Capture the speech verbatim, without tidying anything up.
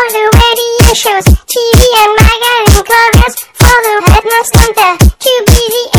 for the radio shows, T V and magazine covers, for the headless number, to be the